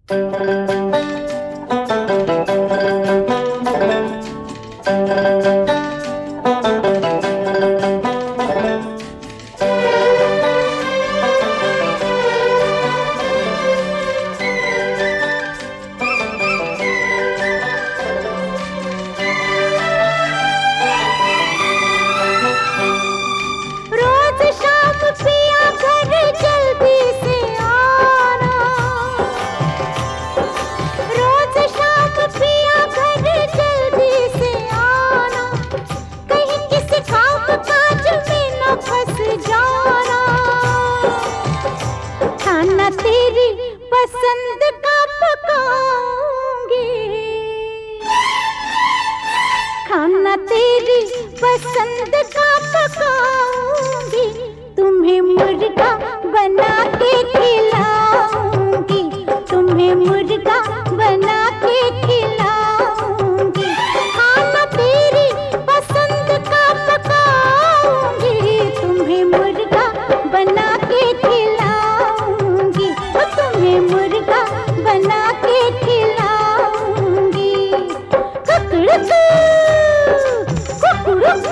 पसंद का पकाऊंगी, खाना तेरी पसंद का पकाऊंगी, तुम्हें मुर्गा बना के खिलाऊंगी, तुम्हें मुर्गा बना के खिलाऊंगी, खाना तेरी पसंद का पकाऊंगी, तुम्हें मुर्गा बना के खिलाऊंगी, तुम्हें मुर्गा बना के खिलाऊंगी। कुकड़ू कुकड़ू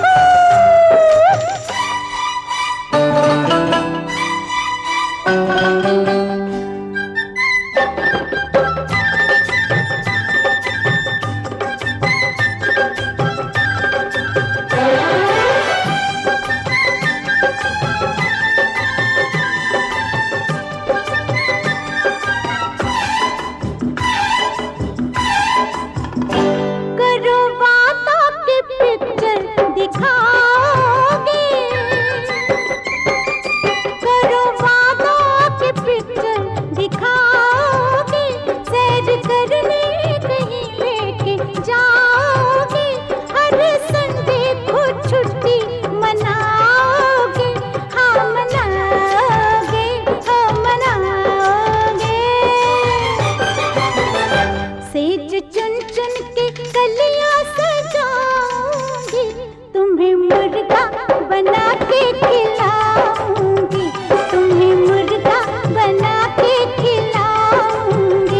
चुन चुन के कलियां सजाऊंगी, तुम्हें मुर्गा बना के खिलाऊंगी, तुम्हें मुर्गा बना के खिलाऊंगी।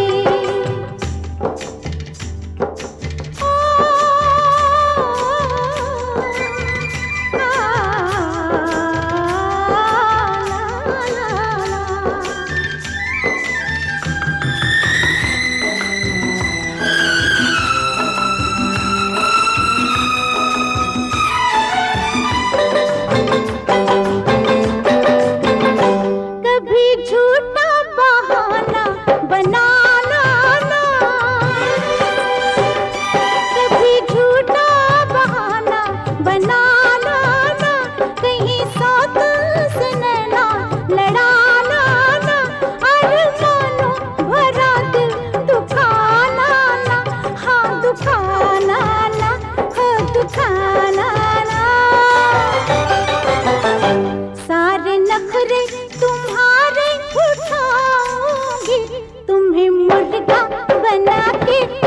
झूठा बहाना बनाना ना, कभी झूठा बहाना बनाना ना, कहीं सौत से नैना लड़ाना ना, अरमानों भरा दिल दुखाना ना, हाँ दुखाना ना, हाँ दुखाना ना। सारे नखरे तुम्हारे उठाऊंगी, तुम्हें मुर्गा बना के